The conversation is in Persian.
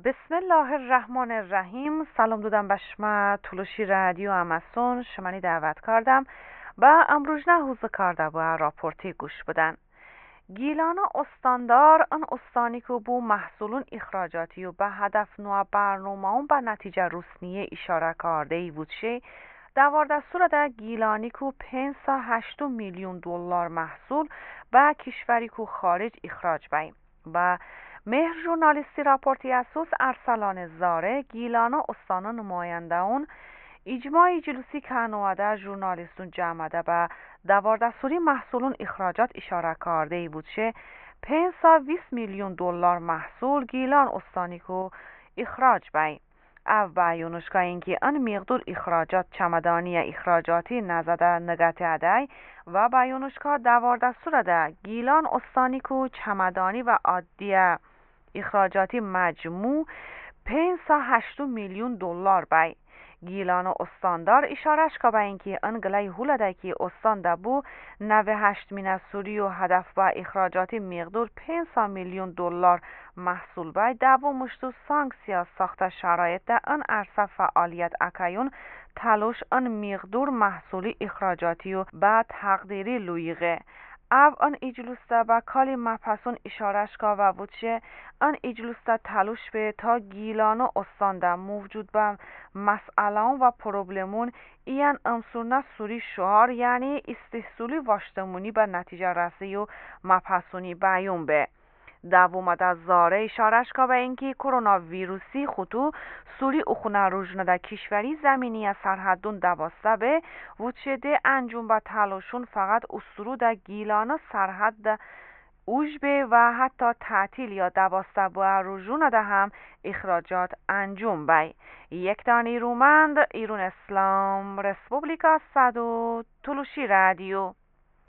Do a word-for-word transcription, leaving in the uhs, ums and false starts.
بسم الله الرحمن الرحیم. سلام دادم به شما تلوشی رادیو امازون شمانی دعوت کردم و امروز نه حوزه کرده و راپورتی گوش بدن. گیلان استاندار ان استانی که بو محصولون اخراجاتی و به هدف نوع برنامه اون به نتیجه روسنیه اشاره کرده ای بود شه دوارده سور در گیلانی که پنج و هشت میلیون دلار محصول به کشوری که خارج اخراج بیم و مهر ژورنالیستی راپورتی اساس ارسلان زاره گیلانا استان نماینده اون اجماع جلوسی کنواده ژورنالیستون جمعده به دوارده سوری محصولون اخراجات اشاره کرده ای بود شه پنج و بیست میلیون دلار محصول گیلان استانی که اخراج بی او بیانشگاه اینکه ان مقدار اخراجات چمدانی اخراجاتی نزده نگته عدی و بیانشگاه دوارده سورده گیلان استانی که چمدانی و عادی اخراجاتی مجموع پنج و هشت میلیون دلار بی گیلان استاندار اشارش که به اینکه انگلی هولده که استان دبو نوه هشت مین سوری و هدف با اخراجاتی مقدار پنج میلیون دلار محصول بی دبو مشتو سانکسیا ساخت شرایط ده ان عرصه فعالیت اکیون تلاش ان مقدار محصولی اخراجاتی و با تقدیری لویغه او ان اجلوسته با کالی مپسون اشارش که و بودشه ان اجلوسته تلاش به تا گیلانو استانده موجود به مسئله و پروبلمون این امسورنا سوری شهار یعنی استحصولی واشتمونی به نتیجه رسی و مپسونی بیون به دوامد از زاره اشارش که به اینکه کرونا ویروسی خطو سوری اخونه روژنه در کشوری زمینی از سرحدون دواسته به وچده انجام به تلاشون فقط اسرو در گیلان سرحد اوج به و حتی تعطیل یا دواسته به روژونه ده هم اخراجات انجام بی یک دانی رومند ایرون اسلام رسپوبلیکا صدو تلوشی رادیو